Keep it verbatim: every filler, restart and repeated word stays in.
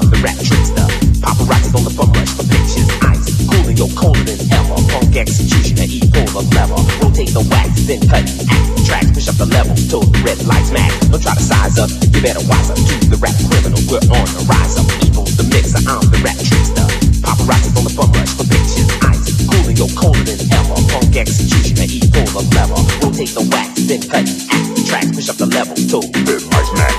I'm the rap trickster. Paparazzi's on the front rush for pictures. Ice, cooling your colder than ever. Punk executioner, E pull the lever. Rotate the wax, then cut. Act the tracks, push up the level till the red lights match. Don't try to size up, you better wise up to the rap criminal. We're on the rise up. Evil's the mixer, I'm the rap trickster. Paparazzi's on the front rush for pictures. Ice, cooling your colder than ever. Punk executioner, E pull the lever. Rotate the wax, then cut. Act the tracks, push up the level till the red lights match.